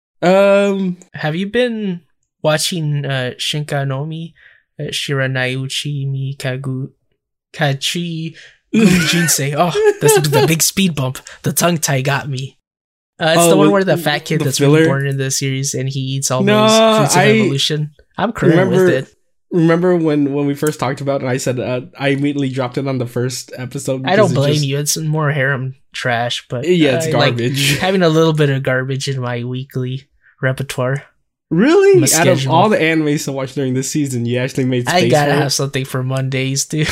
Um, Have you been watching uh, Shinkanome, uh, Shiranaiuchi Mikagu Kachi Jinsei? Oh, that's the big speed bump. The tongue tie got me. Uh, it's Oh, the one with where the fat kid the that's filler? reborn in the series and he eats all No, those fruits of I evolution. I'm current remember- with it. remember when when we first talked about it? And I said uh, I immediately dropped it on the first episode. I don't because it blame just- you. It's more harem trash, but Yeah, it's I like garbage. having a little bit of garbage in my weekly repertoire. Really? My Out of schedule. all the animes to watch during this season, you actually made space I gotta for it? have something for Mondays, dude.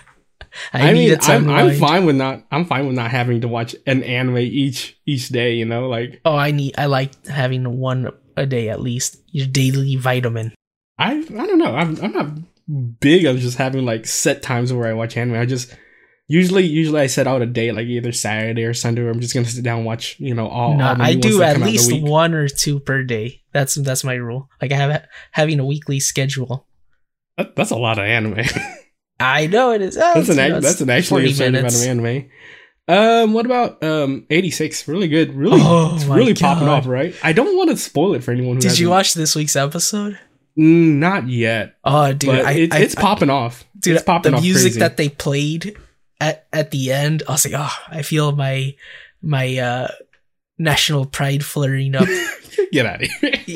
I, I, need mean, it to I'm, I'm unwind. fine with not. I'm fine with not having to watch an anime each each day. You know, like Oh, I need. I like having one a day at least. Your daily vitamin. I I don't know. I'm I'm not big on just having like set times where I watch anime. I just usually usually I set out a day like either Saturday or Sunday where I'm just gonna sit down and watch you know all. No, all the I new ones do that at come out in the least week. one or two per day. That's that's my rule. Like I have having a weekly schedule. That, that's a lot of anime. I know it is. Oh, that's an it's- act- it's that's an actually a forty certain amount minutes. of anime. Um, what about um eighty-six? Really good. Really, Oh it's my really popping God. off, right? I don't want to spoil it for anyone who Did you hasn't- watch this week's episode? Mm, not yet. Oh, dude, But I, it, I, it's I, popping off. dude, it's popping the off music crazy. that they played at at the end, I was like, oh, I feel my my uh national pride flaring up. Get out of here.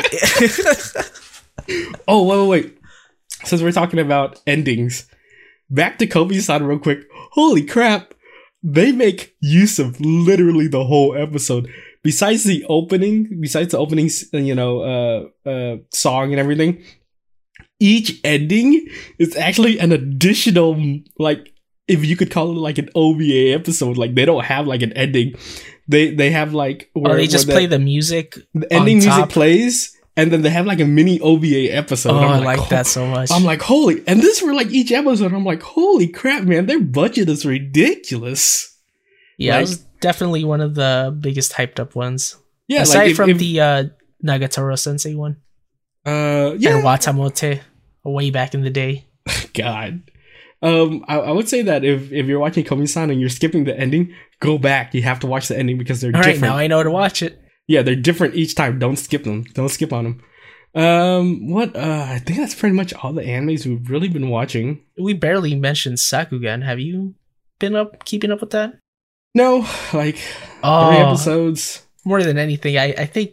Oh, wait, wait, wait. Since we're talking about endings, back to Komi-san real quick. Holy crap. They make use of literally the whole episode. Besides the opening, besides the opening, you know, uh, uh, song and everything, each ending is actually an additional, like, if you could call it like an O V A episode. Like, they don't have like an ending. They they have like where, oh, they just play the, the music. The ending music plays, and then they have like a mini O V A episode. Oh, I'm I like, like that so much. I'm like, holy, and this for like each episode. I'm like, holy crap, man, their budget is ridiculous. Yeah, like, it was definitely one of the biggest hyped up ones. Yeah, aside like if, from if, the uh, Nagatoro Sensei one. Uh, yeah, and Watamote way back in the day. God. Um, I, I would say that if, if you're watching Komi-san and you're skipping the ending, go back. You have to watch the ending because they're All different. Right, now I know to watch it. Yeah, they're different each time. Don't skip them. Don't skip on them. Um, what? Uh, I think that's pretty much all the animes we've really been watching. We barely mentioned Sakugan. Have you been up keeping up with that? No, like oh, three episodes. More than anything, I, I think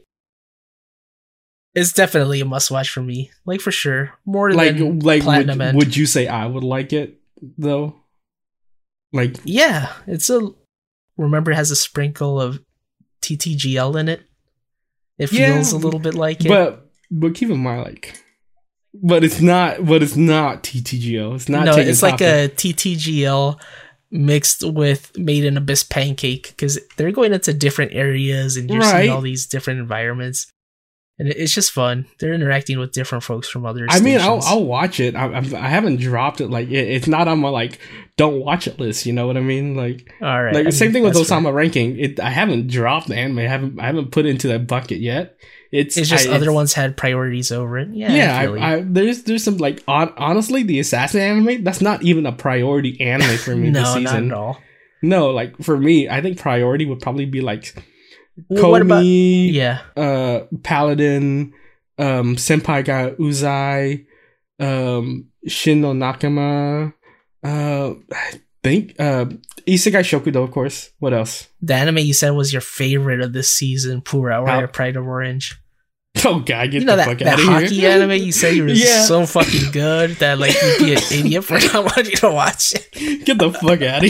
it's definitely a must watch for me. Like for sure, more like than like Platinum would, End. Would you say I would like it though? Like yeah, it's a remember it has a sprinkle of T T G L in it. It feels yeah, a little bit like it, but but keep in mind like. But it's not. But it's not T T G L. It's not. No, it's like of- a T T G L mixed with Made in Abyss Pancake because they're going into different areas and you're right. seeing all these different environments, and it's just fun. They're interacting with different folks from other. I stations. mean, I'll, I'll watch it. I, I haven't dropped it. Like it, it's not on my like don't watch it list. You know what I mean? Like all right. Like I same mean, thing with Osama fair. ranking. It I haven't dropped the anime. I haven't I haven't put it into that bucket yet. It's, it's just I, other it's, ones had priorities over it. Yeah, yeah. I, I, I, there's there's some like on, honestly the Assassin anime. That's not even a priority anime for me no, this season. not at all. No, like for me, I think priority would probably be like well, Komi, what about, yeah, uh, Paladin, um, Senpai ga Uzai, um, Shin no Nakama. Uh, I think uh, Isekai Shokudo, of course. What else? The anime you said was your favorite of this season, Pura or Pride of Orange. Oh god, get you know the that, fuck that out of hockey here. anime you said you were Yeah. so fucking good that like you'd be an idiot for not wanting to watch it. Get the fuck out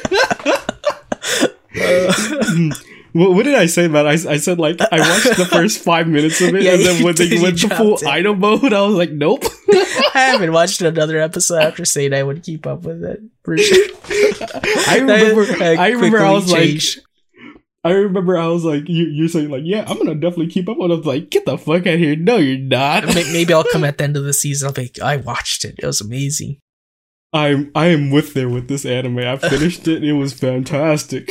of here. uh, what, what did I say, man? I, I said like I watched the first five minutes of it, Yeah, and then you when they did, went you to full dropped it. idol mode, I was like, nope. I haven't watched another episode after saying I would keep up with it for sure. I remember. I, I remember. I was changed. like. I remember I was like, you, you're saying like, yeah, I'm gonna definitely keep up with it. I was like, get the fuck out of here. No, you're not. Maybe I'll come at the end of the season. I'll be like, I watched it. It was amazing. I'm I am with there with this anime. I finished it. It was fantastic.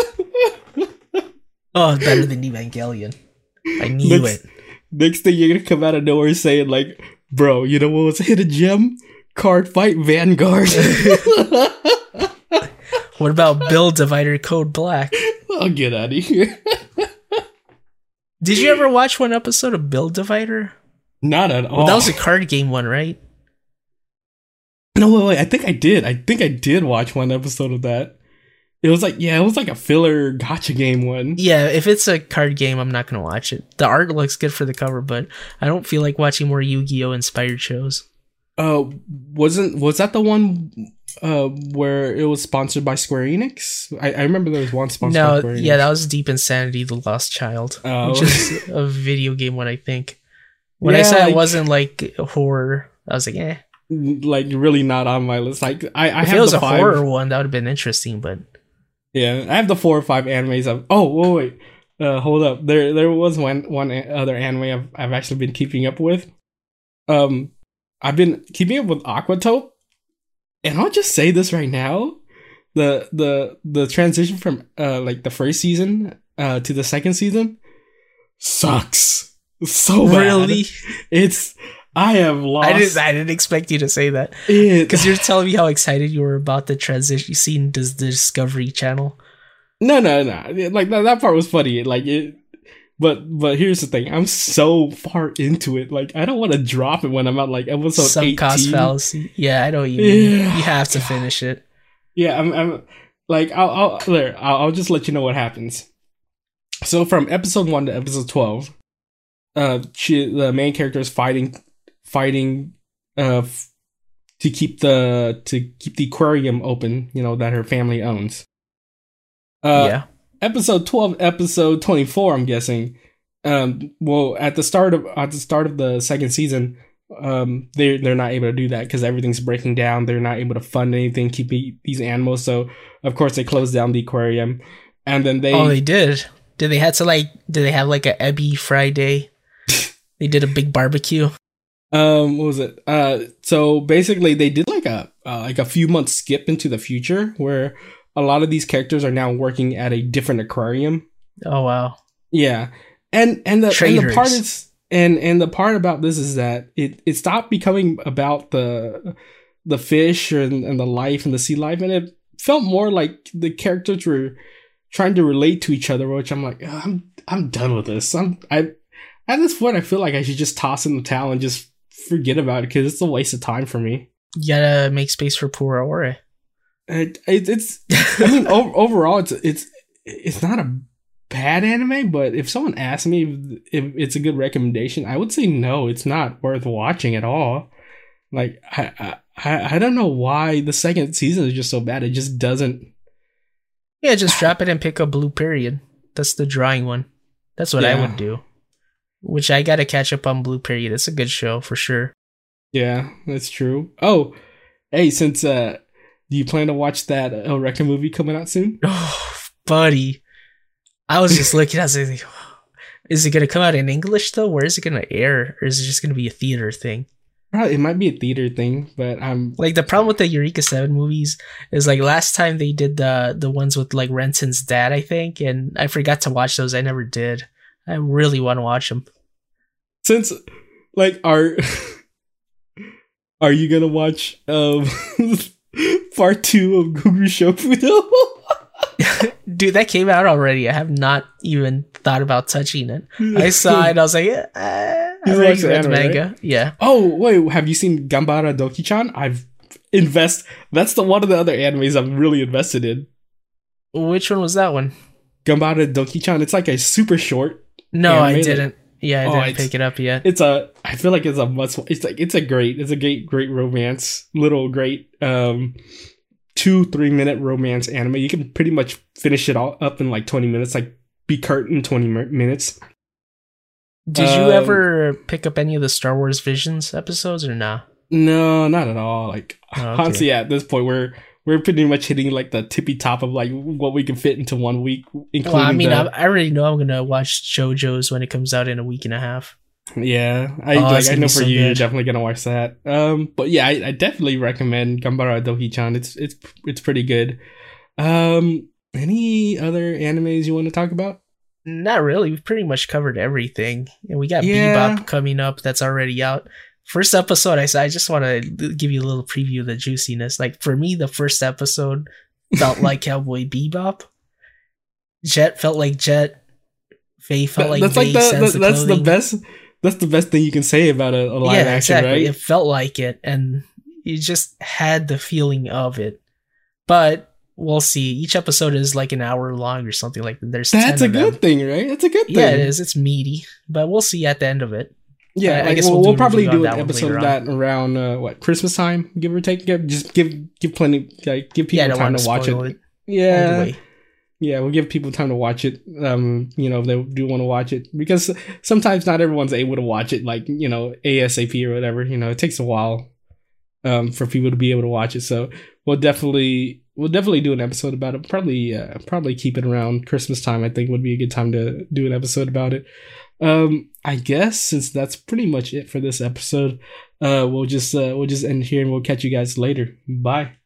Oh, it's better than Evangelion. I knew next, it. Next thing you're gonna come out of nowhere saying like, bro, you know what was a hidden gem? Card Fight Vanguard. What about Bill Divider Code Black? I'll get out of here. Did you ever watch one episode of Bill Divider? Not at all. Well, that was a card game one, right? No, wait, wait. I think I did. I think I did watch one episode of that. It was like, yeah, it was like a filler gotcha game one. Yeah, if it's a card game, I'm not going to watch it. The art looks good for the cover, but I don't feel like watching more Yu-Gi-Oh! Inspired shows. Uh, wasn't, was that the one uh, where it was sponsored by Square Enix? I, I remember there was one sponsored no, by Square Enix. yeah, that was Deep Insanity, The Lost Child, Oh. which is a video game one, I think. When Yeah, I said like- it wasn't like horror, I was like, eh. Like, really not on my list. Like, I, I If have it was the a five. horror one, that would have been interesting, but Yeah, I have the four or five animes. Of, oh, wait, wait. Uh, hold up. There there was one one other anime I've, I've actually been keeping up with. Um, I've been keeping up with Aquatope. And I'll just say this right now. The the the transition from uh like the first season uh to the second season sucks. So bad. really, It's I have lost I didn't. I didn't expect you to say that it. because you're telling me how excited you were about the transition scene to the Discovery Channel. No, no, no. Like that, that part was funny. Like it, but but here's the thing. I'm so far into it. Like I don't want to drop it when I'm at like episode Some cost eighteen. fallacy. Yeah, I know what you mean. Yeah. You have to finish it. Yeah, I'm. I'm like I'll. I'll there. I'll, I'll just let you know what happens. So from episode one to episode twelve, uh, she the main character is fighting, fighting, uh, f- to keep the to keep the aquarium open. You know that her family owns. Uh, yeah. Episode twelve, episode twenty-four. I'm guessing. Um, well, at the start of at the start of the second season, um, they they're not able to do that because everything's breaking down. They're not able to fund anything, keep these animals. So of course they closed down the aquarium, and then they oh they did. Did they had to like? Did they have like a Ebby Friday? They did a big barbecue. Um, what was it? Uh, so basically they did like a uh, like a few months skip into the future where a lot of these characters are now working at a different aquarium. Oh wow! Yeah, and and the and the part is and and the part about this is that it it stopped becoming about the the fish and, and the life and the sea life, and it felt more like the characters were trying to relate to each other. Which I'm like, oh, I'm I'm done with this. I'm I at this point I feel like I should just toss in the towel and just forget about it because it's a waste of time for me. You gotta make space for poor Ore. It, it, it's, I mean, o- overall, it's it's it's not a bad anime, but if someone asked me if, if it's a good recommendation, I would say no, it's not worth watching at all. Like, I, I, I don't know why the second season is just so bad. It just doesn't. Yeah, just drop it and pick up Blue Period. That's the drawing one. That's what yeah. I would do. Which I gotta catch up on Blue Period. It's a good show for sure. Yeah, that's true. Oh, hey, since uh. do you plan to watch that Eureka movie coming out soon? Oh, buddy. I was just looking, I was like, is it going to come out in English, though? Where is it going to air? Or is it just going to be a theater thing? Probably, it might be a theater thing, but I'm... Like, the problem with the Eureka seven movies is, like, last time they did the the ones with, like, Renton's dad, I think, and I forgot to watch those. I never did. I really want to watch them. Since, like, are... are you going to watch... um? Part two of Guguru Shofudo? Dude, that came out already. I have not even thought about touching it. I saw it. I was like, eh, I already read the manga. Right? Yeah. Oh, wait. Have you seen Gambara Doki-chan? I've invest. That's the one of the other animes I'm really invested in. Which one was that one? Gambara Doki-chan. It's like a super short. No, I didn't. Yeah, I oh, didn't pick it up yet. It's a. I feel like it's a must. It's like it's a great. It's a great, great romance. Little great. Um, two three minute romance anime. You can pretty much finish it all up in like twenty minutes. Like be curtain twenty minutes. Did um, you ever pick up any of the Star Wars Visions episodes or nah? No, not at all. Like oh, okay. honestly, at this point, we're we're pretty much hitting like the tippy top of like what we can fit into one week. Including well, I mean, the, I already know I'm gonna watch JoJo's when it comes out in a week and a half. Yeah, I oh, like. I know for so you, good. you're definitely gonna watch that. Um, but yeah, I, I definitely recommend Gambara Doki-chan. It's it's it's pretty good. Um, any other animes you want to talk about? Not really. We've pretty much covered everything, and we got yeah. Bebop coming up. That's already out. First episode, I said, I just want to give you a little preview of the juiciness. Like, for me, the first episode felt like Cowboy Bebop. Jet felt like Jet. Faye felt like that's Faye. Like the, the, the that's the best. That's the best thing you can say about a, a live yeah, action, exactly. right? It felt like it, and you just had the feeling of it. But we'll see. Each episode is like an hour long or something like that. There's that's a good them. thing, right? That's a good thing. Yeah, it is. It's meaty, but we'll see at the end of it. Yeah, I, like, I guess we'll, we'll, we'll probably do an episode of that around uh, what Christmas time, give or take. Give, just give give plenty, like, give people yeah, time to watch it. it. Yeah, yeah, we'll give people time to watch it. Um, you know, if they do want to watch it, because sometimes not everyone's able to watch it, like, you know, ASAP or whatever. You know, it takes a while, um, for people to be able to watch it. So we'll definitely we'll definitely do an episode about it. Probably uh, probably keep it around Christmas time. I think would be a good time to do an episode about it. Um, I guess since that's pretty much it for this episode, uh, we'll just uh, we'll just end here and we'll catch you guys later. Bye.